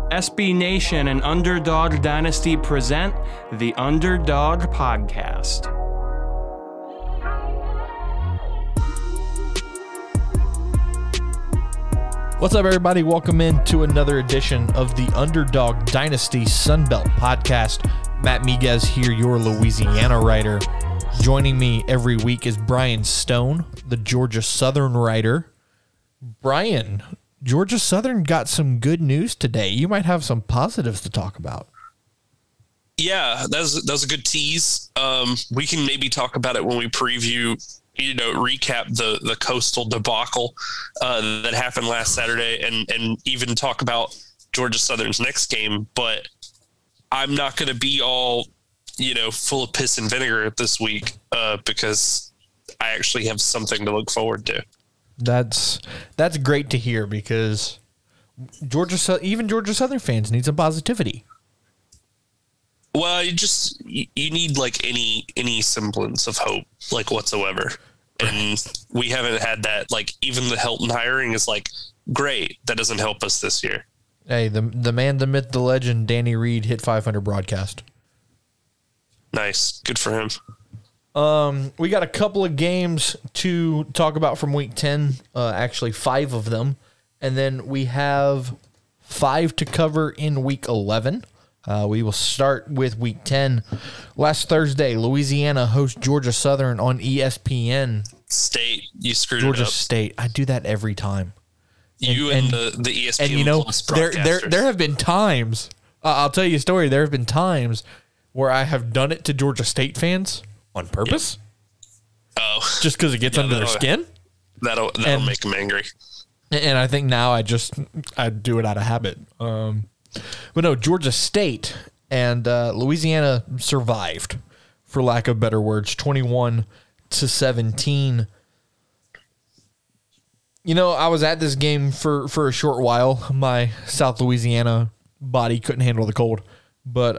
SB Nation and Underdog Dynasty present the Underdog Podcast. What's up, everybody? Welcome into another edition of the Underdog Dynasty Sunbelt Podcast. Matt Miguez here, your Louisiana writer. Joining me every week is Brian Stone, the Georgia Southern writer. Brian, Georgia Southern got some good news today. You might have some positives to talk about. Yeah, that was a good tease. We can maybe talk about it when we preview, recap the Coastal debacle that happened last Saturday and even talk about Georgia Southern's next game. But I'm not going to be all, full of piss and vinegar this week because I actually have something to look forward to. That's great to hear because even Georgia Southern fans need some positivity. Well, you need like any semblance of hope, like whatsoever. And we haven't had that. Like even the Helton hiring is like, great. That doesn't help us this year. Hey, the man, the myth, the legend, Danny Reed hit 500 broadcast. Nice. Good for him. We got a couple of games to talk about from week 10, actually 5 of them. And then we have 5 to cover in week 11. We will start with week 10. Last Thursday, Louisiana hosts Georgia Southern on ESPN. State, you screwed Georgia it up. State. I do that every time. And the ESPN Plus broadcasters. there have been times, I'll tell you a story, there have been times where I have done it to Georgia State fans on purpose. Yep. Oh. Just because it gets under their skin. That'll make them angry. And I think now I do it out of habit. But no, Georgia State and Louisiana survived, for lack of better words, 21-17. I was at this game for a short while. My South Louisiana body couldn't handle the cold. But,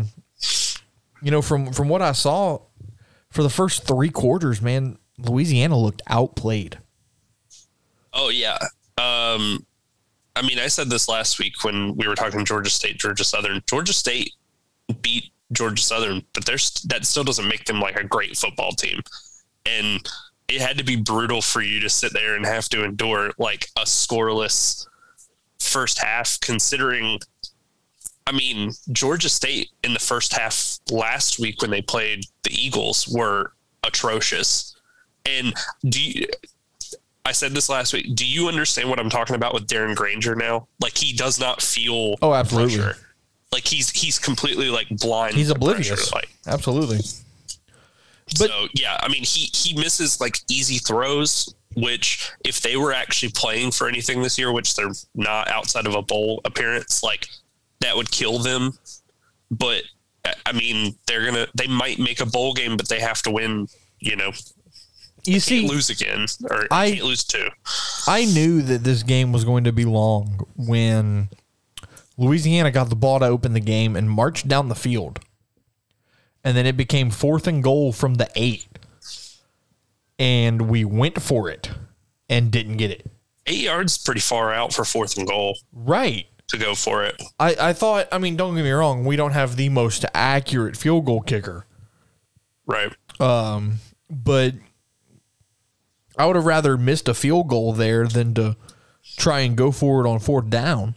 from what I saw, for the first 3 quarters, man, Louisiana looked outplayed. Oh, yeah. I said this last week when we were talking Georgia State, Georgia Southern. Georgia State beat Georgia Southern, but that still doesn't make them like a great football team. And it had to be brutal for you to sit there and have to endure like a scoreless first half, considering, Georgia State in the first half last week when they played the Eagles were atrocious. And I said this last week. Do you understand what I'm talking about with Darren Granger now? Like he does not feel absolutely pressure. Like he's completely like blind. He's oblivious. Pressure, like. Absolutely. But so yeah, he misses like easy throws, which if they were actually playing for anything this year, which they're not outside of a bowl appearance, like that would kill them. But they might make a bowl game, but they have to win, You see, can't lose again, or can't lose 2. I knew that this game was going to be long when Louisiana got the ball to open the game and marched down the field. And then it became 4th and goal from the 8. And we went for it and didn't get it. 8 yards pretty far out for 4th and goal. Right. To go for it. I thought, don't get me wrong, we don't have the most accurate field goal kicker. Right. But I would have rather missed a field goal there than to try and go for it on 4th down.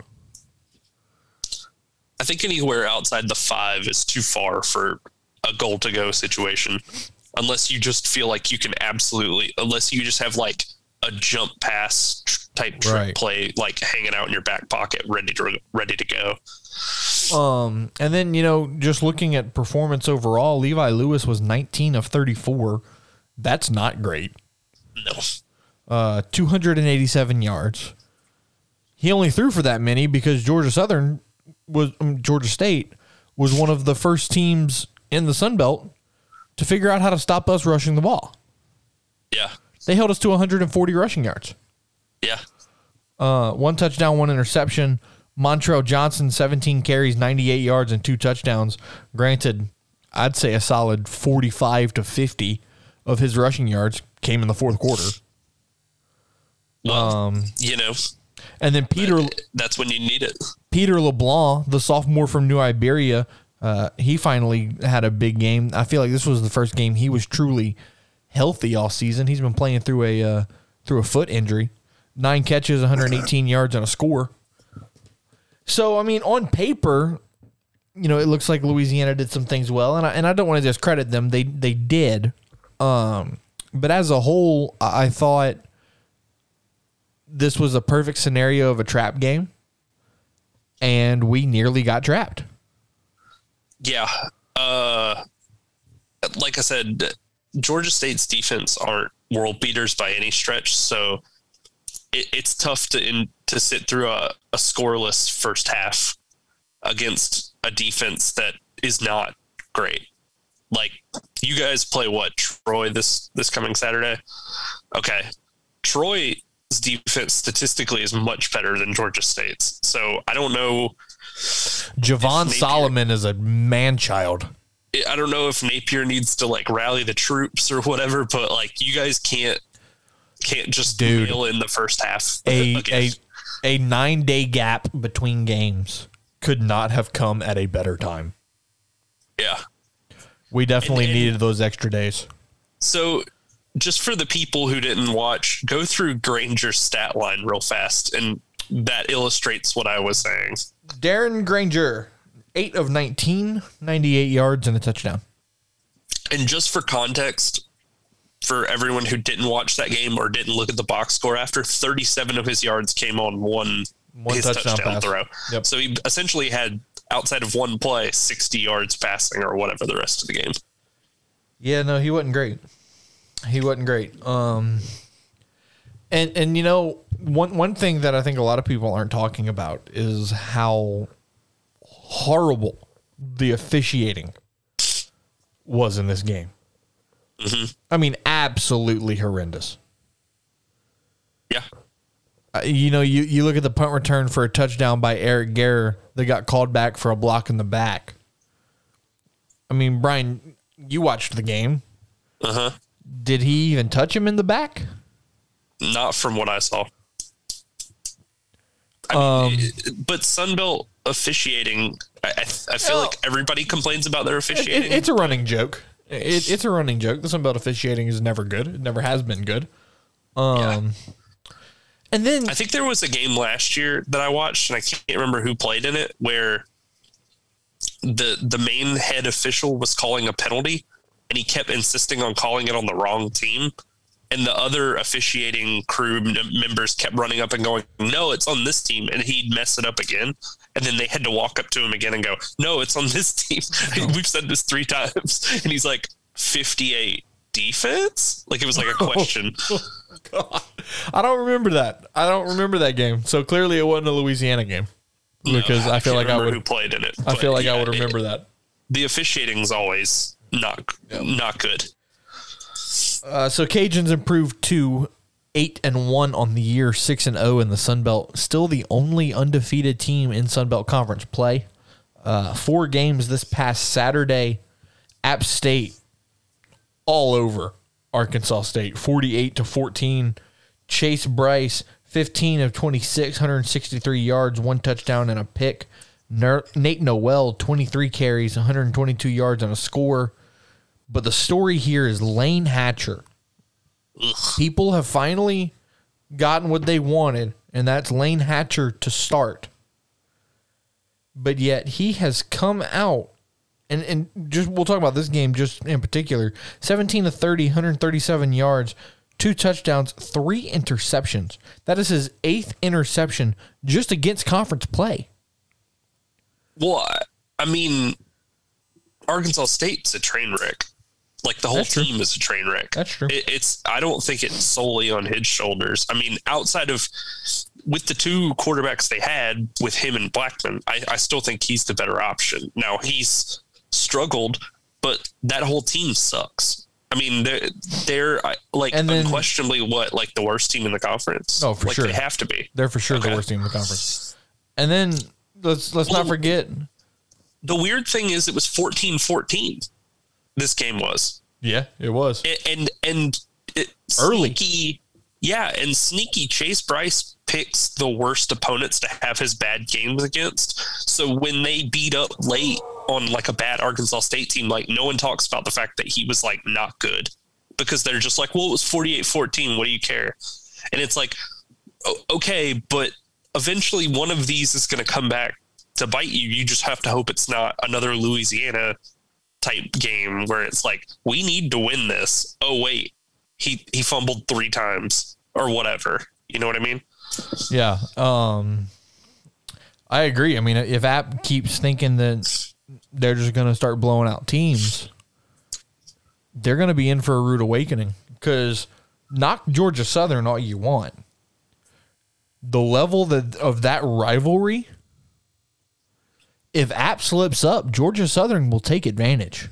I think anywhere outside the 5 is too far for a goal to go situation. Unless you just feel like you can unless you just have like a jump pass type trick play, like hanging out in your back pocket, ready to go. And then, just looking at performance overall, Levi Lewis was 19 of 34. That's not great. No. 287 yards. He only threw for that many because Georgia State was one of the first teams in the Sun Belt to figure out how to stop us rushing the ball. Yeah. They held us to 140 rushing yards. Yeah. 1 touchdown, 1 interception. Montrell Johnson, 17 carries, 98 yards, and 2 touchdowns. Granted, I'd say a solid 45 to 50 of his rushing yards came in the 4th quarter. Well, And then that's when you need it. Peter LeBlanc, the sophomore from New Iberia, he finally had a big game. I feel like this was the first game he was truly healthy all season. He's been playing through a foot injury. 9 catches, 118 yards, and a score. So, I mean, on paper, it looks like Louisiana did some things well, and I don't want to discredit them. They did. But as a whole, I thought this was a perfect scenario of a trap game, and we nearly got trapped. Yeah. Like I said, Georgia State's defense aren't world beaters by any stretch, so it's tough to sit through a scoreless first half against a defense that is not great. Like, you guys play what, Troy this coming Saturday? Okay. Troy's defense statistically is much better than Georgia State's. So I don't know. Javon Solomon is a man-child. I don't know if Napier needs to rally the troops or whatever, but you guys can't just nail in the first half. A 9-day gap between games could not have come at a better time. Yeah. We definitely needed those extra days. So just for the people who didn't watch, go through Granger's stat line real fast, and that illustrates what I was saying. Darren Granger, 8 of 19, 98 yards and a touchdown. And just for context, for everyone who didn't watch that game or didn't look at the box score after, 37 of his yards came on one touchdown throw. Yep. So he essentially had, outside of one play, 60 yards passing or whatever the rest of the game. Yeah, no, he wasn't great. And one thing that I think a lot of people aren't talking about is how horrible the officiating was in this game. Mm-hmm. I mean, absolutely horrendous. Yeah. You look at the punt return for a touchdown by Eric Guerra that got called back for a block in the back. I mean, Brian, you watched the game. Uh-huh. Did he even touch him in the back? Not from what I saw. But Sunbelt officiating, I feel like everybody complains about their officiating. It's a running joke. It's a running joke. The Sunbelt officiating is never good. It never has been good. And then I think there was a game last year that I watched, and I can't remember who played in it, where the main head official was calling a penalty, and he kept insisting on calling it on the wrong team. And the other officiating crew members kept running up and going, no, it's on this team. And he'd mess it up again. And then they had to walk up to him again and go, no, it's on this team. We've said this 3 times. And he's like, 58 defense? It was like a question. God. I don't remember that. I don't remember that game. So clearly it wasn't a Louisiana game. Because I feel like I would who played in it. I feel like I would remember that. The officiating is always not good. So Cajuns improved to 8-1 on the year, 6-0 in the Sun Belt. Still the only undefeated team in Sun Belt Conference play. 4 games this past Saturday. App State all over Arkansas State, 48-14. Chase Bryce, 15 of 26, 163 yards, 1 touchdown and a pick. Nate Noel, 23 carries, 122 yards and a score. But the story here is Lane Hatcher. Ugh. People have finally gotten what they wanted, and that's Lane Hatcher to start. But yet he has come out, and just we'll talk about this game just in particular. 17 of 30, 137 yards, 2 touchdowns, 3 interceptions. That is his 8th interception just against conference play. Well, I mean, Arkansas State's a train wreck. The whole team is a train wreck. That's true. I don't think it's solely on his shoulders. I mean, outside of with the 2 quarterbacks they had with him and Blackman, I still think he's the better option. Now, he's struggled, but that whole team sucks. I mean, they're unquestionably the worst team in the conference. Oh, for sure. They have to be. They're for sure the worst team in the conference. And then let's not forget. The weird thing is it was 14-14. This game was. Yeah, it was. And early. Sneaky Chase Bryce picks the worst opponents to have his bad games against. So when they beat up late on like a bad Arkansas State team, like no one talks about the fact that he was like not good, because they're just like, well, it was 48-14. What do you care? And it's like, okay, but eventually one of these is going to come back to bite you. You just have to hope it's not another Louisiana type game where it's like, we need to win this. Oh, wait, he fumbled 3 times or whatever. You know what I mean? Yeah. I agree. I mean, if App keeps thinking that they're just going to start blowing out teams, they're going to be in for a rude awakening, because knock Georgia Southern all you want. The level of that rivalry, if App slips up, Georgia Southern will take advantage.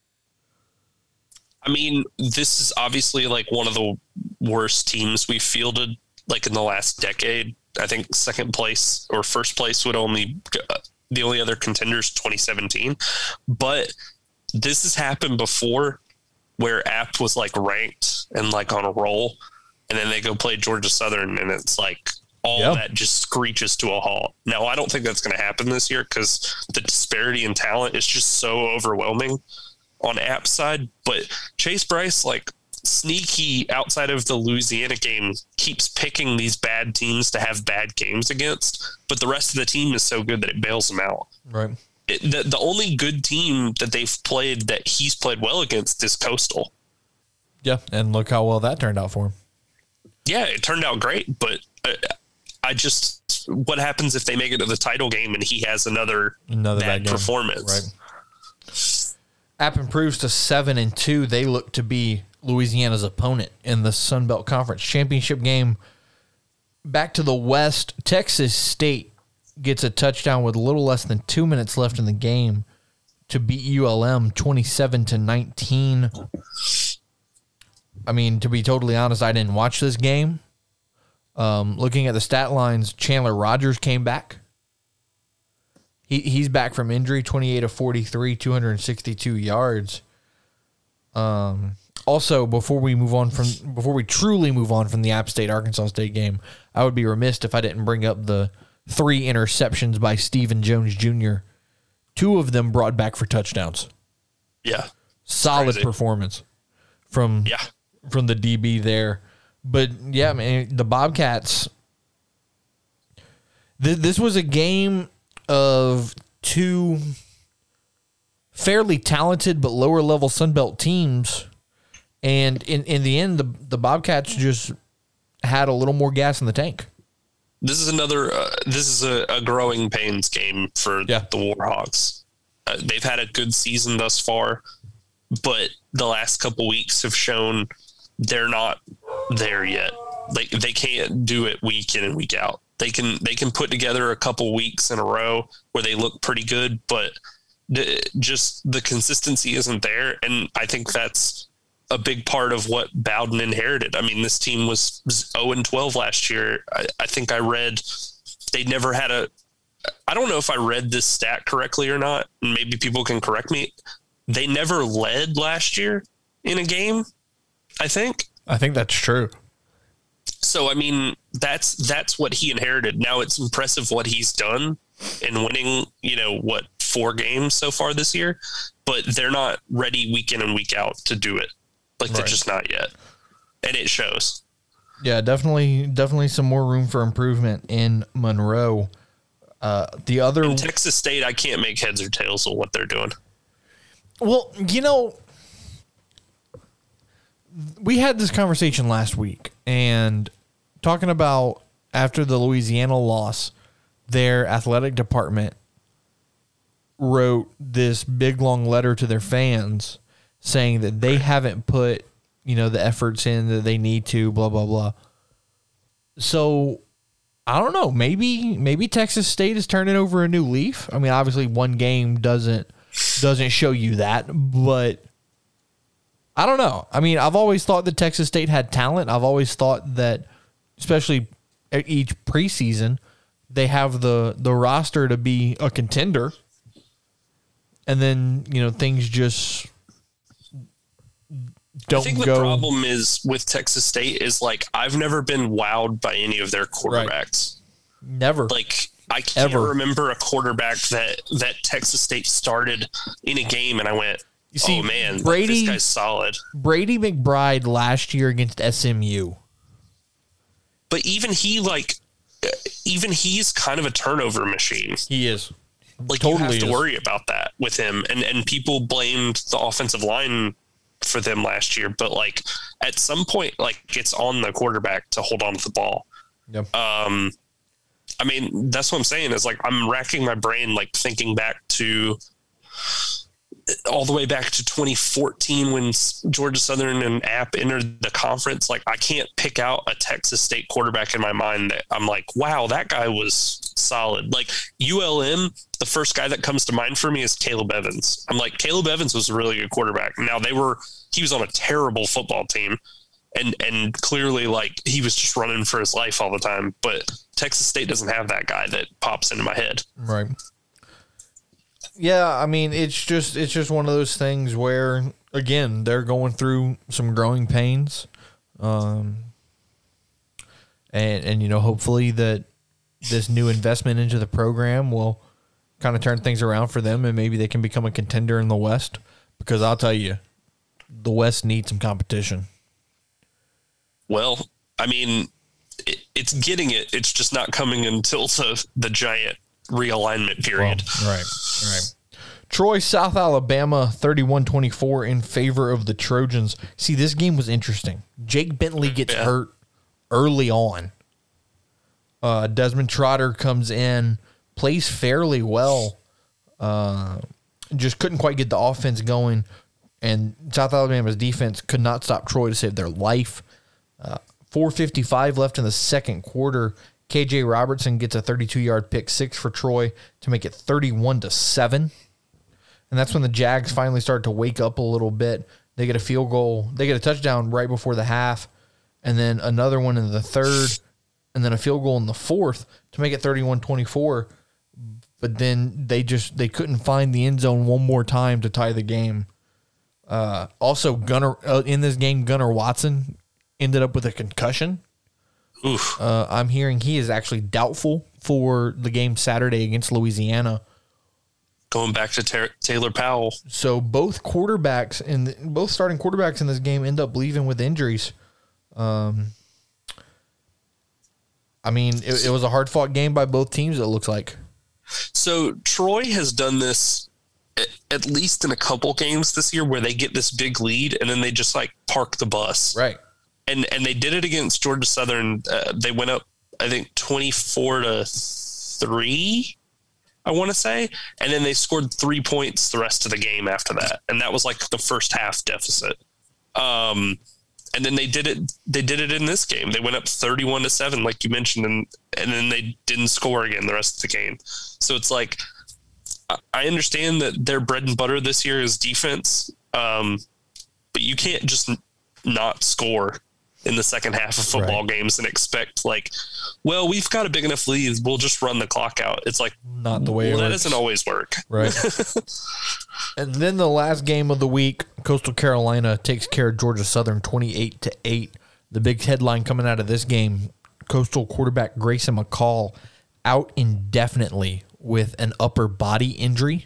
I mean, this is obviously like one of the worst teams we've fielded like in the last decade. I think second place or first place would only, the only other contenders 2017. But this has happened before where App was like ranked and like on a roll, and then they go play Georgia Southern and it's like all that just screeches to a halt. Now, I don't think that's going to happen this year because the disparity in talent is just so overwhelming on App's side. But Chase Bryce, like sneaky outside of the Louisiana game, keeps picking these bad teams to have bad games against, but the rest of the team is so good that it bails them out. Right. The only good team that they've played that he's played well against is Coastal. Yeah, and look how well that turned out for him. Yeah, it turned out great, but I just, what happens if they make it to the title game and he has another bad performance? Right. App improves to 7-2. They look to be Louisiana's opponent in the Sun Belt Conference Championship game. Back to the West, Texas State gets a touchdown with a little less than 2 minutes left in the game to beat ULM 27-19. I mean, to be totally honest, I didn't watch this game. Looking at the stat lines, Chandler Rogers came back. He's back from injury, 28 of 43, 262 yards. Also, before we truly move on from the App State Arkansas State game, I would be remiss if I didn't bring up the 3 interceptions by Stephen Jones Jr. 2 of them brought back for touchdowns. Yeah, solid performance from the DB there. But yeah, man, the Bobcats. This was a game of 2 fairly talented but lower level Sunbelt teams, and in the end, the Bobcats just had a little more gas in the tank. This is another. This is a growing pains game for the Warhawks. They've had a good season thus far, but the last couple weeks have shown they're not there yet. Like they can't do it week in and week out. They can put together a couple weeks in a row where they look pretty good, but just the consistency isn't there. And I think that's a big part of what Bowden inherited. I mean, this team was 0-12 last year. I think I read they never had I don't know if I read this stat correctly or not, and maybe people can correct me. They never led last year in a game, I think that's true. So, I mean, that's what he inherited. Now it's impressive what he's done in winning, 4 games so far this year, but they're not ready week in and week out to do it. Like they're just not yet. And it shows. Yeah, definitely some more room for improvement in Monroe. In Texas State, I can't make heads or tails of what they're doing. Well, we had this conversation last week, and talking about after the Louisiana loss, their athletic department wrote this big long letter to their fans saying that they haven't put, the efforts in that they need to, blah, blah, blah. So I don't know, maybe Texas State is turning over a new leaf. I mean, obviously one game doesn't show you that, but I don't know. I mean, I've always thought that Texas State had talent. I've always thought that, especially at each preseason, they have the roster to be a contender. And then, things just don't I think go. The problem is with Texas State is like I've never been wowed by any of their quarterbacks. Right. Never. Like I can't remember a quarterback that Texas State started in a game and I went, you see, oh man, Brady, this guy's solid. Brady McBride last year against SMU. But even he's kind of a turnover machine. He is. Like Totally you have to is. worry about that with him. And people blamed the offensive line for them last year. But like at some point, like it's on the quarterback to hold on to the ball. Yep. I mean, that's what I'm saying is like I'm racking my brain, like thinking back to all the way back to 2014 when Georgia Southern and App entered the conference. Like I can't pick out a Texas State quarterback in my mind that I'm like, wow, that guy was solid. Like ULM, the first guy that comes to mind for me is Caleb Evans. I'm like, Caleb Evans was a really good quarterback. Now he was on a terrible football team and clearly like he was just running for his life all the time. But Texas State doesn't have that guy that pops into my head. Right. Yeah, I mean, it's just one of those things where, again, they're going through some growing pains, and hopefully that this new investment into the program will kind of turn things around for them, and maybe they can become a contender in the West. Because I'll tell you, the West needs some competition. Well, I mean, it's getting it. It's just not coming until the giant realignment period. Well, right. Troy, South Alabama, 31-24 in favor of the Trojans. See, this game was interesting. Jake Bentley gets hurt early on. Desmond Trotter comes in, plays fairly well. Just couldn't quite get the offense going, and South Alabama's defense could not stop Troy to save their life. 4:55 left in the second quarter. KJ Robertson gets a 32-yard pick six for Troy to make it 31-7. And that's when the Jags finally start to wake up a little bit. They get a field goal. They get a touchdown right before the half, and then another one in the third, and then a field goal in the fourth to make it 31-24. But then they couldn't find the end zone one more time to tie the game. Also, in this game, Gunnar Watson ended up with a concussion. Oof. I'm hearing he is actually doubtful for the game Saturday against Louisiana. Going back to Taylor Powell. So both starting quarterbacks in this game end up leaving with injuries. I mean, it was a hard-fought game by both teams, it looks like. So Troy has done this at least in a couple games this year where they get this big lead and then they just like park the bus. Right. And they did it against Georgia Southern. They went up, I think, 24-3, I want to say. And then they scored 3 points the rest of the game after that. And that was like the first half deficit. And then they did it in this game. They went up 31-7, like you mentioned, and then they didn't score again the rest of the game. So it's like, I understand that their bread and butter this year is defense. But you can't just not score in the second half of football games and expect like, well, we've got a big enough lead, we'll just run the clock out. It's like, not the way it works. That doesn't always work. Right. And then the last game of the week, Coastal Carolina takes care of Georgia Southern 28-8. The big headline coming out of this game, Coastal quarterback Grayson McCall out indefinitely with an upper body injury.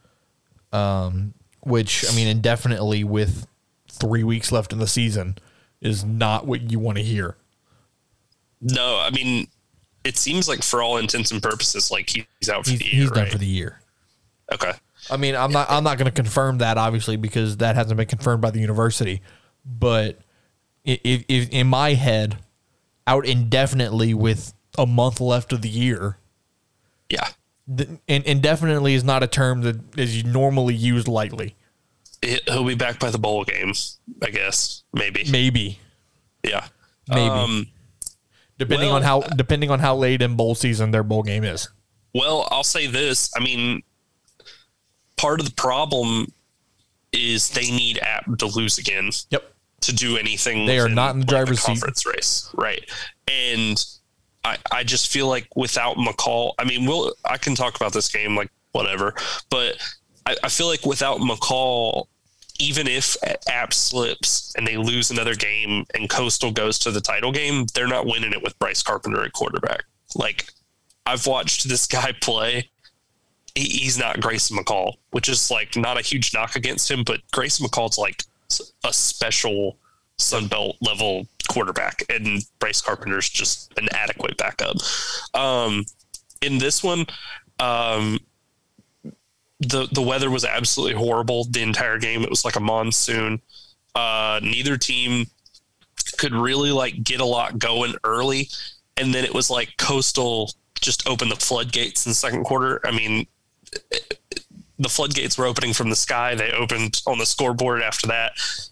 Which, I mean, indefinitely with 3 weeks left in the season is not what you want to hear. No, I mean, it seems like for all intents and purposes, like he's out for the year. He's done for the year. Okay. I mean, I'm not going to confirm that, obviously, because that hasn't been confirmed by the university. But if in my head, out indefinitely with a month left of the year. Yeah. Indefinitely is not a term that is normally used lightly. He'll be back by the bowl game, I guess. Maybe. Yeah. Maybe. Depending on how late in bowl season their bowl game is. Well, I'll say this. I mean, part of the problem is they need App to lose again. Yep. To do anything. They are not in the driver's seat. Conference race. Right. And I just feel like without McCall, I mean, I can talk about this game like whatever, but I feel like without McCall, even if App slips and they lose another game and Coastal goes to the title game, they're not winning it with Bryce Carpenter at quarterback. Like, I've watched this guy play. He's not Grayson McCall, which is like not a huge knock against him, but Grayson McCall's like a special Sunbelt level quarterback, and Bryce Carpenter's just an adequate backup. In this one, the weather was absolutely horrible the entire game. It was like a monsoon. Neither team could really like get a lot going early. And then it was like Coastal just opened the floodgates in the second quarter. I mean, the floodgates were opening from the sky. They opened on the scoreboard after that.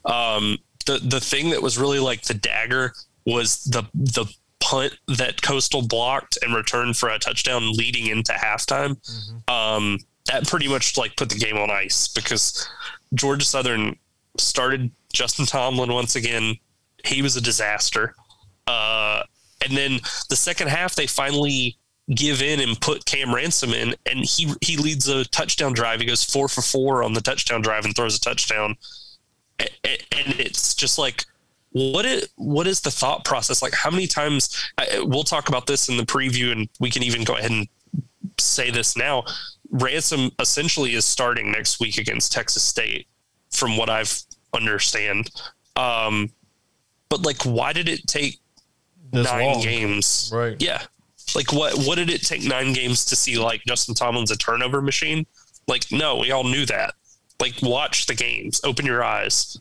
The thing that was really like the dagger was the punt that Coastal blocked and returned for a touchdown leading into halftime. Mm-hmm. That pretty much like put the game on ice because Georgia Southern started Justin Tomlin once again. He was a disaster. And then the second half, they finally give in and put Cam Ransom in, and he leads a touchdown drive. He goes 4 for 4 on the touchdown drive and throws a touchdown. And it's just like, what is the thought process? Like, how many times we'll talk about this in the preview, and we can even go ahead and say this now. Ransom essentially is starting next week against Texas State, from what I've understand. But like, why did it take this 9 long games? Right. Yeah. Like, what did it take 9 games to see like Justin Tomlin's a turnover machine? Like, no, we all knew that. Like, watch the games, open your eyes.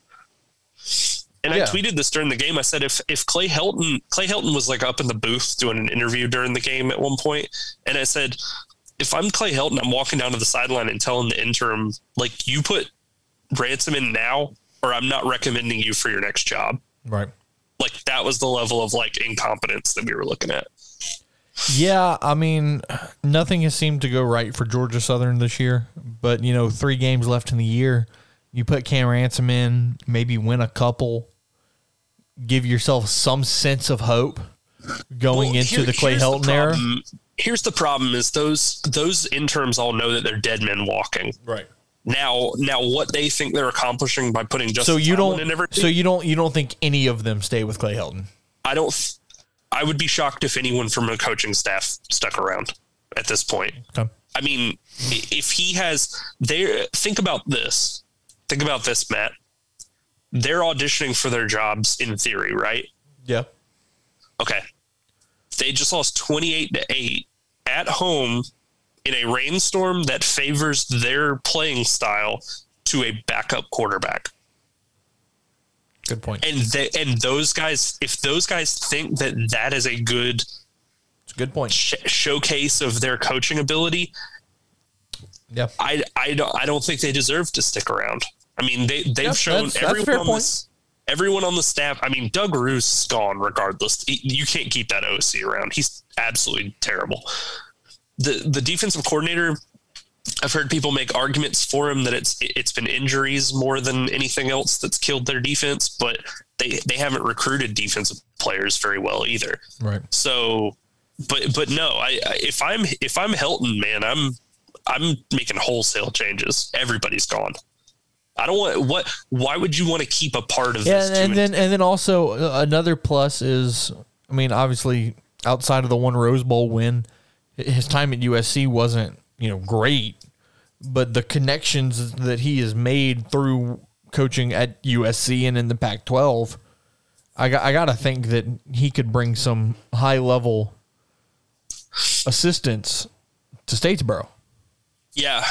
And I tweeted this during the game. I said, if Clay Helton was like up in the booth doing an interview during the game at one point, and I said, if I'm Clay Helton, I'm walking down to the sideline and telling the interim, like, you put Ransom in now, or I'm not recommending you for your next job. Right. Like, that was the level of like incompetence that we were looking at. Yeah, I mean, nothing has seemed to go right for Georgia Southern this year. But, 3 games left in the year. You put Cam Ransom in, maybe win a couple, give yourself some sense of hope going into the Clay Helton era. Here's the problem: is those interims all know that they're dead men walking. Right. Now, what they think they're accomplishing by putting Justin Tomlin in everything. So you don't think any of them stay with Clay Helton? I would be shocked if anyone from a coaching staff stuck around at this point. Okay. I mean, if he has think about this, Matt. They're auditioning for their jobs in theory, right? Yeah. Okay. They just lost 28-8 at home in a rainstorm that favors their playing style to a backup quarterback. Good point. And those guys, if those guys think that is a good, it's a good point, showcase of their coaching ability, yeah, I don't think they deserve to stick around. I mean, they've shown everyone on the staff. I mean, Doug Roos is gone regardless. You can't keep that OC around. He's absolutely terrible. The defensive coordinator, I've heard people make arguments for him that it's been injuries more than anything else that's killed their defense, but they haven't recruited defensive players very well either. Right. So, but no, if I'm Helton, man, I'm making wholesale changes. Everybody's gone. I don't want why would you want to keep a part of this? And then also another plus is, I mean, obviously outside of the one Rose Bowl win, his time at USC wasn't, great, but the connections that he has made through coaching at USC and in the Pac-12, I got to think that he could bring some high level assistance to Statesboro. Yeah.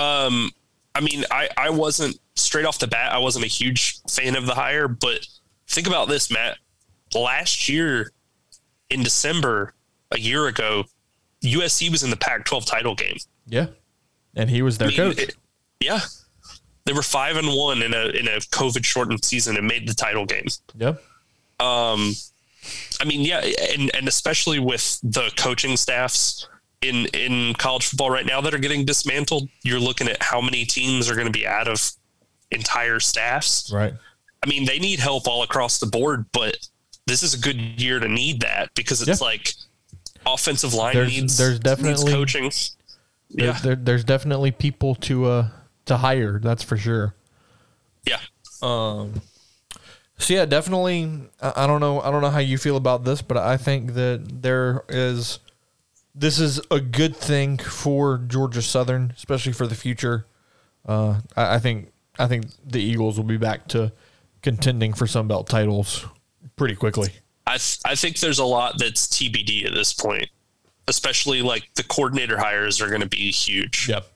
I mean, I wasn't straight off the bat. I wasn't a huge fan of the hire, but think about this, Matt. Last year in December, a year ago, USC was in the Pac-12 title game. Yeah. And he was their coach. Yeah. They were 5-1 in a COVID shortened season and made the title game. Yep. I mean, yeah. And especially with the coaching staffs in college football right now that are getting dismantled, you're looking at how many teams are going to be out of entire staffs. Right. I mean, they need help all across the board, but this is a good year to need that because it's like offensive line needs coaching. There's definitely people to hire. That's for sure. Yeah. So yeah, definitely. I don't know how you feel about this, but I think that this is a good thing for Georgia Southern, especially for the future. I think the Eagles will be back to contending for Sun Belt titles pretty quickly. I think there's a lot that's TBD at this point, especially like the coordinator hires are going to be huge. Yep.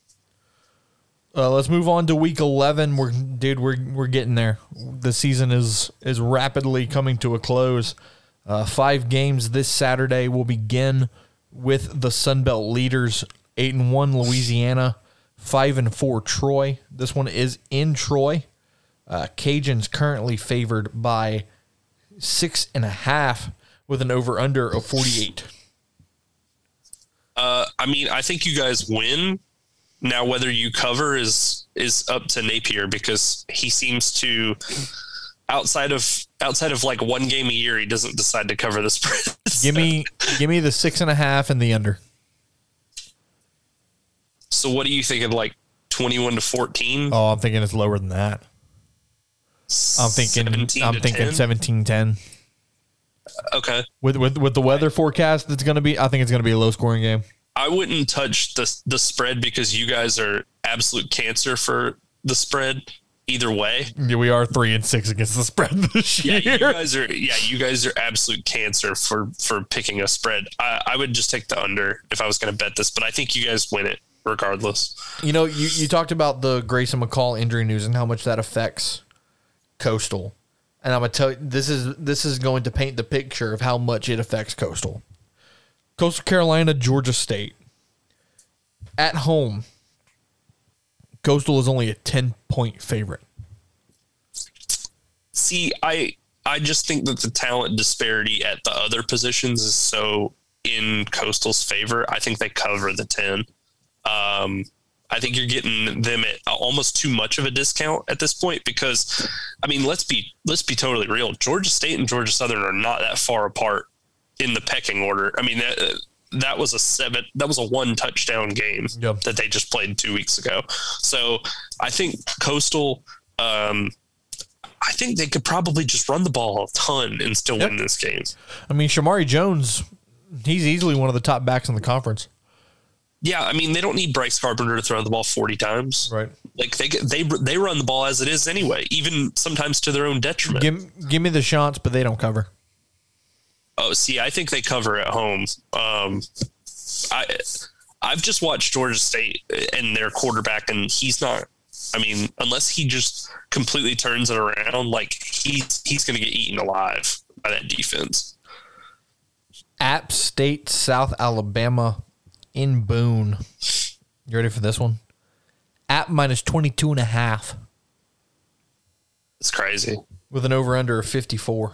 Let's move on to week 11. We're getting there. The season is rapidly coming to a close. 5 games this Saturday will begin with the Sun Belt leaders, 8-1 Louisiana, 5-4 Troy. This one is in Troy. Cajuns currently favored by 6.5 with an over-under of 48. I mean, I think you guys win. Now, whether you cover is up to Napier, because he seems to, outside of like one game a year, he doesn't decide to cover the spread. Give me the 6.5 and the under. So what are you thinking, like 21-14? Oh, I'm thinking it's lower than that. I'm thinking 17-10. Okay. With the weather forecast that's going to be, I think it's going to be a low scoring game. I wouldn't touch the spread, because you guys are absolute cancer for the spread either way. Yeah, we are 3-6 against the spread this year. You guys are absolute cancer for picking a spread. I would just take the under if I was going to bet this, but I think you guys win it regardless. You know, you talked about the Grayson McCall injury news and how much that affects Coastal. And I'm going to tell you, this is going to paint the picture of how much it affects Coastal. Coastal Carolina, Georgia State. At home, Coastal is only a 10-point favorite. See, I just think that the talent disparity at the other positions is so in Coastal's favor. I think they cover the 10. I think you're getting them at almost too much of a discount at this point, because, I mean, let's be totally real. Georgia State and Georgia Southern are not that far apart in the pecking order. I mean, that was a 1 touchdown game that they just played 2 weeks ago. So I think Coastal, I think they could probably just run the ball a ton and still win this game. I mean, Shamari Jones, he's easily one of the top backs in the conference. Yeah, I mean, they don't need Bryce Carpenter to throw the ball 40 times. Right. Like they run the ball as it is anyway, even sometimes to their own detriment. Give me the shots, but they don't cover. Oh, see, I think they cover at home. I've just watched Georgia State and their quarterback, and he's not. I mean, unless he just completely turns it around, like he's going to get eaten alive by that defense. App State, South Alabama, in Boone. You ready for this one? App minus 22.5. It's crazy. With an over-under of 54.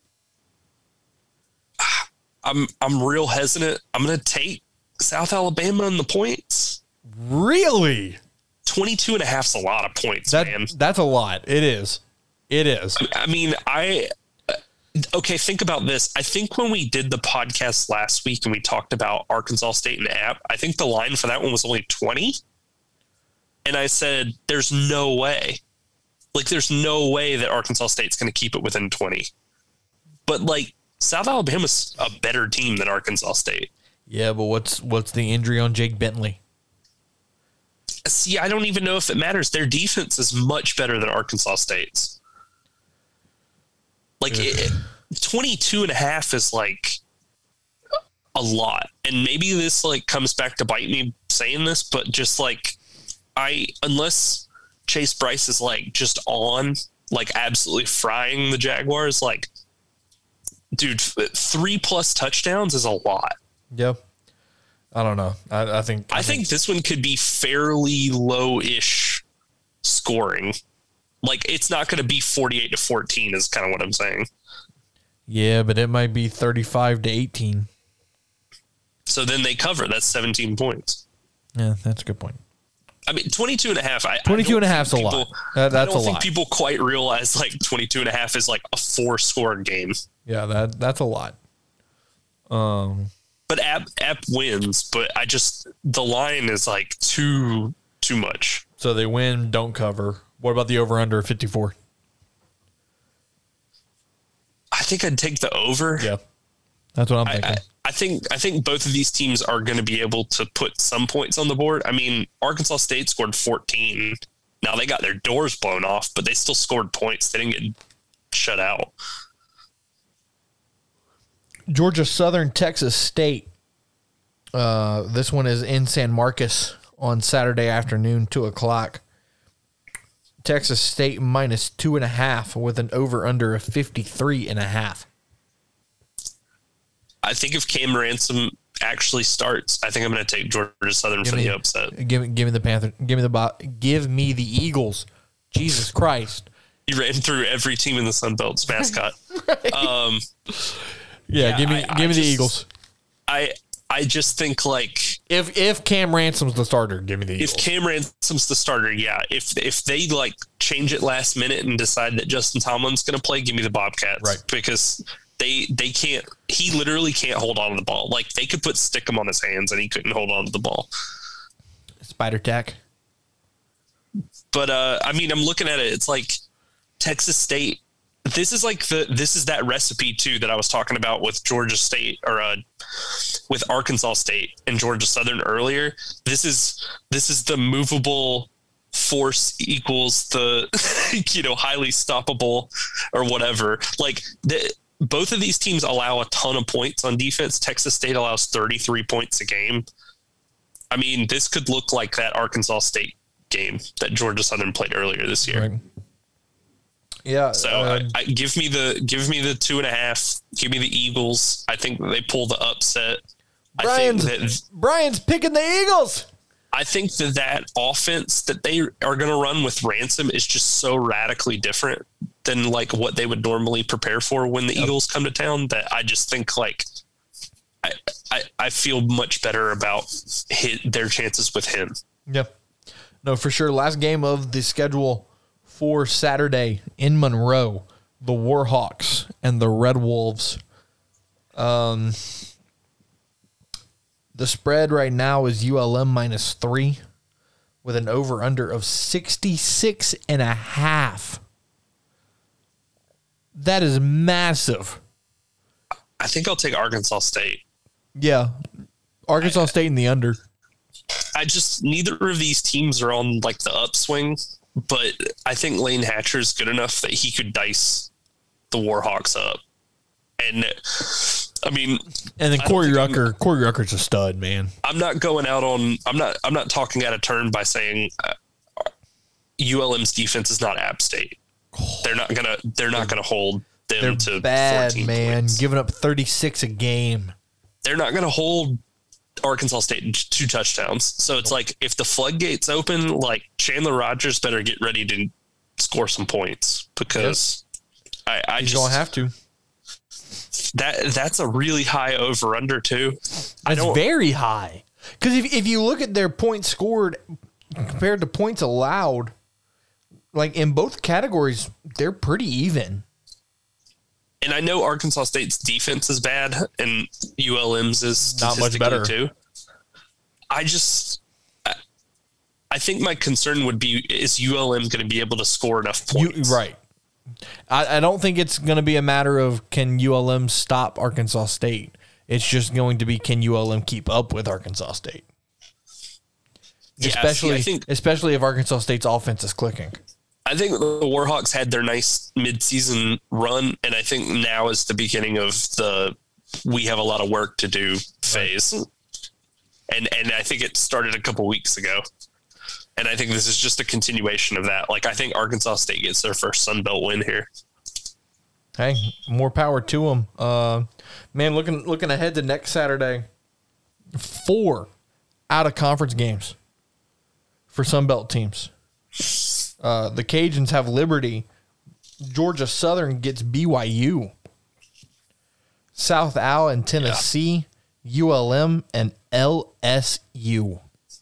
I'm real hesitant. I'm going to take South Alabama in the points. Really? 22.5 is a lot of points, man. That's a lot. It is. It is. I mean, okay, think about this. I think when we did the podcast last week and we talked about Arkansas State and App, I think the line for that one was only 20. And I said, there's no way. Like, there's no way that Arkansas State's going to keep it within 20. But, like, South Alabama's a better team than Arkansas State. Yeah, but what's the injury on Jake Bentley? See, I don't even know if it matters. Their defense is much better than Arkansas State's. Like, 22.5 is, like, a lot. And maybe this, like, comes back to bite me saying this, but just, like, unless Chase Bryce is, like, just on, like, absolutely frying the Jaguars, like, dude, 3+ touchdowns is a lot. Yeah. I don't know. I think this one could be fairly low-ish scoring. Like, it's not going to be 48-14 is kind of what I'm saying. Yeah, but it might be 35-18. So then they cover. That's 17 points. Yeah, that's a good point. I mean, 22.5. 22.5 is a lot. That's a lot. I don't think people quite realize, like, 22.5 is like a 4-score game. Yeah, that's a lot. But App wins, but the line is like too much. So they win, don't cover, What about the over-under of 54? I think I'd take the over. Yeah, that's what I'm thinking. I think both of these teams are going to be able to put some points on the board. I mean, Arkansas State scored 14. Now they got their doors blown off, but they still scored points. They didn't get shut out. Georgia Southern, Texas State. This one is in San Marcos on Saturday afternoon, 2:00. Texas State minus 2.5 with an over-under of 53.5. I think if Cam Ransom actually starts, I think I'm going to take Georgia Southern for the upset. Give me the Panther. Give me the Eagles. Jesus Christ! You ran through every team in the Sun Belt's mascot. Give me the Eagles. I just think like if Cam Ransom's the starter, give me the Eagles. If Cam Ransom's the starter, yeah. If they like change it last minute and decide that Justin Tomlin's going to play, give me the Bobcats, right? Because they can't. He literally can't hold on to the ball. Like they could put stickum on his hands and he couldn't hold on to the ball. Spider tack. But I mean, I'm looking at it. It's like Texas State. This is that recipe too that I was talking about with Georgia State or with Arkansas State and Georgia Southern earlier. This is the movable force equals the highly stoppable or whatever. Like both of these teams allow a ton of points on defense. Texas State allows 33 points a game. I mean, this could look like that Arkansas State game that Georgia Southern played earlier this year. Right. Yeah. So give me the 2.5. Give me the Eagles. I think they pull the upset. Brian's picking the Eagles. I think that offense that they are going to run with Ransom is just so radically different than like what they would normally prepare for when the Eagles come to town that I just think like I feel much better about their chances with him. Yep. No, for sure. Last game of the schedule for Saturday in Monroe, the Warhawks and the Red Wolves. The spread right now is ULM -3 with an over-under of 66.5. That is massive. I think I'll take Arkansas State. Yeah. Arkansas State in the under. Neither of these teams are on like the upswing, but I think Lane Hatcher is good enough that he could dice the Warhawks up. And I mean, and then Corey Rucker's a stud, man. I'm not going out on, I'm not talking out of turn by saying ULM's defense is not App State. They're not going to hold them to bad, 14 man. points. Giving up 36 a game. They're not going to hold Arkansas State in 2 touchdowns. So it's like if the floodgates open, like Chandler Rogers better get ready to score some points because he's going to have to. That's a really high over under too. It's very high because if you look at their points scored compared to points allowed, like in both categories, they're pretty even. And I know Arkansas State's defense is bad, and ULM's is not much better too. I think my concern would be: is ULM going to be able to score enough points? Right. I don't think it's going to be a matter of can ULM stop Arkansas State. It's just going to be can ULM keep up with Arkansas State. Especially if Arkansas State's offense is clicking. I think the Warhawks had their nice midseason run, and I think now is the beginning of the we have a lot of work to do phase. Right. And I think it started a couple weeks ago. And I think this is just a continuation of that. Like, I think Arkansas State gets their first Sun Belt win here. Hey, more power to them. Man, looking ahead to next Saturday, 4 out-of-conference games for Sun Belt teams. The Cajuns have Liberty. Georgia Southern gets BYU. South Al and Tennessee, ULM, and LSU.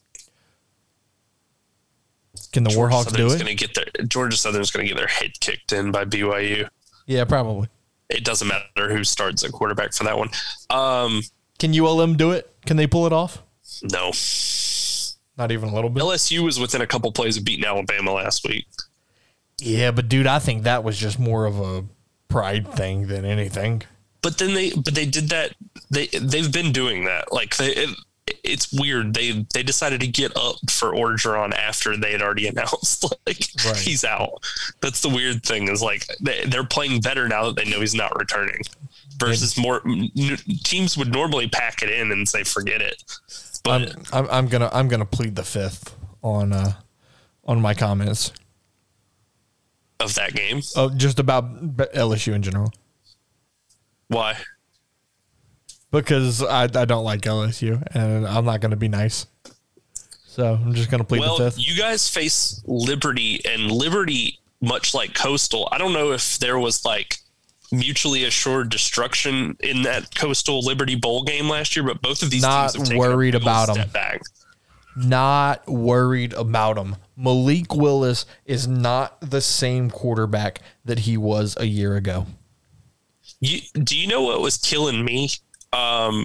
Can the Warhawks do it? Georgia Southern's going to get their head kicked in by BYU. Yeah, probably. It doesn't matter who starts at quarterback for that one. Can ULM do it? Can they pull it off? No. Not even a little bit? LSU was within a couple plays of beating Alabama last week. Yeah, but dude, I think that was just more of a pride thing than anything. But then they did that. They've been doing that. Like it's weird. They decided to get up for Orgeron after they had already announced he's out. That's the weird thing is like they're playing better now that they know he's not returning. Versus more teams would normally pack it in and say forget it. But I'm gonna plead the fifth on my comments of that game. Oh, just about LSU in general. Why? Because I don't like LSU, and I'm not going to be nice. So I'm just going to plead the fifth. You guys face Liberty, and Liberty, much like Coastal, I don't know if there was like mutually assured destruction in that Coastal Liberty Bowl game last year, but both of these teams have taken worried a about them. Step back. Not worried about him. Malik Willis is not the same quarterback that he was a year ago. Do you know what was killing me? I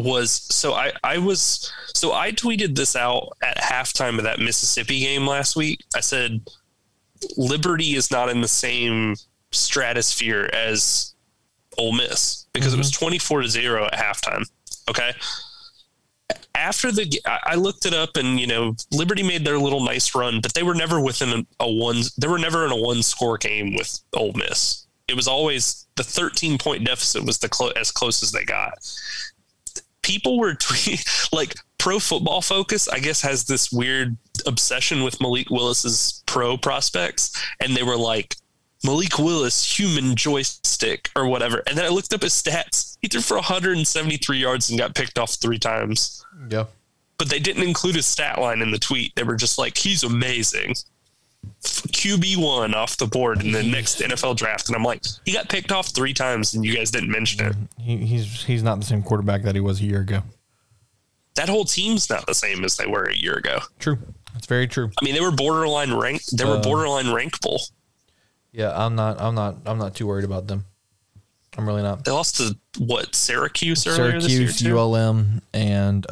tweeted this out at halftime of that Mississippi game last week. I said Liberty is not in the same stratosphere as Ole Miss because it was 24-0 at halftime. Okay. After I looked it up and, Liberty made their little nice run, but they were never within they were never in a 1-score game with Ole Miss. It was always the 13-point deficit was as close as they got. People were like Pro Football Focus, I guess, has this weird obsession with Malik Willis's pro prospects. And they were like, Malik Willis, human joystick or whatever. And then I looked up his stats. He threw for 173 yards and got picked off 3 times. Yeah. But they didn't include his stat line in the tweet. They were just like, he's amazing. QB1 off the board in the next NFL draft. And I'm like, he got picked off 3 times and you guys didn't mention it. He's not the same quarterback that he was a year ago. That whole team's not the same as they were a year ago. True. That's very true. I mean, they were borderline ranked. They were borderline rankable. Yeah, I'm not too worried about them. I'm really not. They lost to Syracuse earlier this year too? ULM, and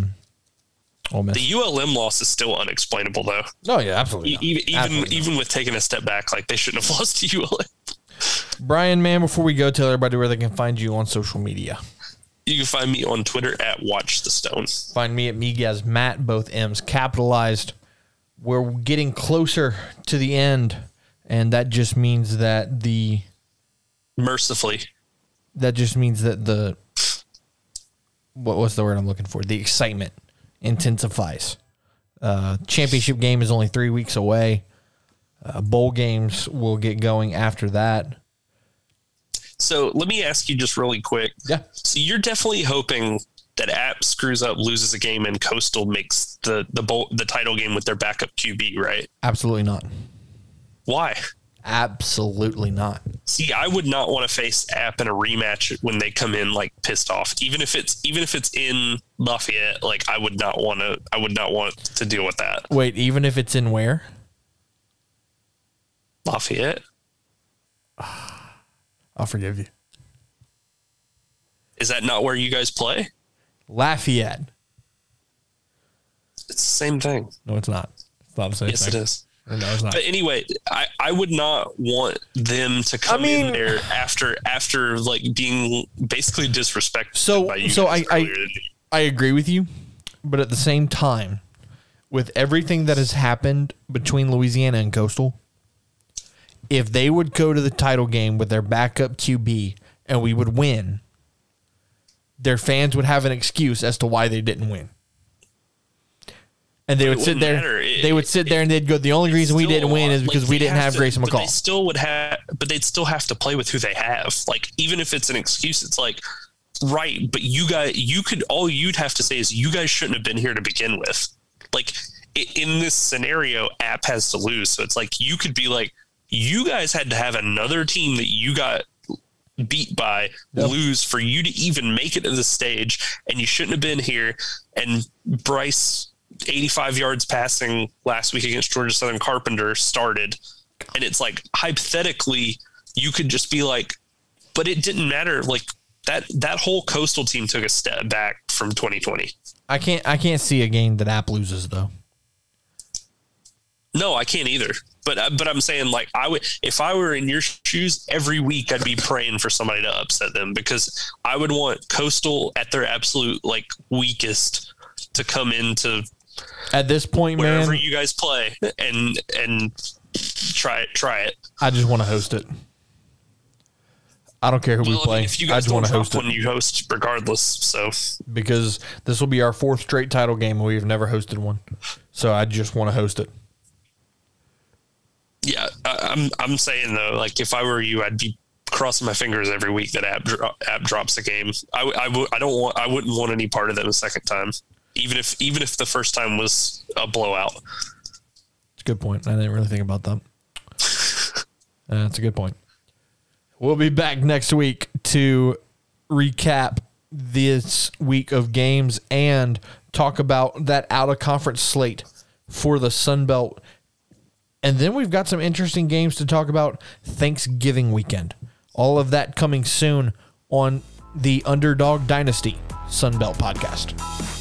Ole Miss. The ULM loss is still unexplainable, though. No, yeah, absolutely. Even with taking a step back, like they shouldn't have lost to ULM. Brian, man, before we go, tell everybody where they can find you on social media. You can find me on Twitter at Watch the Stone. Find me at Miguez Matt, both M's capitalized. We're getting closer to the end, and that just means that mercifully. That just means that what's the word I'm looking for? The excitement intensifies. Championship game is only 3 weeks away. Bowl games will get going after that. So let me ask you just really quick. Yeah. So you're definitely hoping that App screws up, loses a game, and Coastal makes the title game with their backup QB, right? Absolutely not. Why? Absolutely not. See, I would not want to face App in a rematch when they come in like pissed off. Even if it's in Lafayette, like I would not want to deal with that. Wait, even if it's in where? Lafayette. I'll forgive you. Is that not where you guys play? Lafayette. It's the same thing. No, it's not. It's not the same thing. Yes, it is. No, it's not. But anyway, I would not want them to come in there after like being basically disrespected by you. So I agree with you, but at the same time, with everything that has happened between Louisiana and Coastal, if they would go to the title game with their backup QB and we would win, their fans would have an excuse as to why they didn't win. And they would sit there. They would sit there and they'd go, the only reason we didn't win is because we didn't have Grayson McCall. But they'd still have to play with who they have. Like, even if it's an excuse, it's like, right, but all you'd have to say is you guys shouldn't have been here to begin with. Like, in this scenario, App has to lose. So it's like, you could be like, you guys had to have another team that you got beat by lose for you to even make it to the stage, and you shouldn't have been here. And Bryce, 85 yards passing last week against Georgia Southern Carpenter started. And it's like, hypothetically, you could just be like, but it didn't matter. Like that whole Coastal team took a step back from 2020. I can't see a game that App loses though. No, I can't either. But I'm saying, like, if I were in your shoes, every week I'd be praying for somebody to upset them, because I would want Coastal at their absolute like weakest to come into at this point, wherever man, you guys play and try it. I just want to host it. I don't care who we play. I mean, if you I guys just want to host when it you host regardless. So because this will be our 4th straight title game. We've never hosted one, so I just want to host it. Yeah, I'm saying though, like if I were you, I'd be crossing my fingers every week that App drops a game. I wouldn't want any part of that a second time, even if the first time was a blowout. It's a good point. I didn't really think about that. That's a good point. We'll be back next week to recap this week of games and talk about that out-of-conference slate for the Sun Belt. And then we've got some interesting games to talk about Thanksgiving weekend. All of that coming soon on the Underdog Dynasty Sun Belt podcast.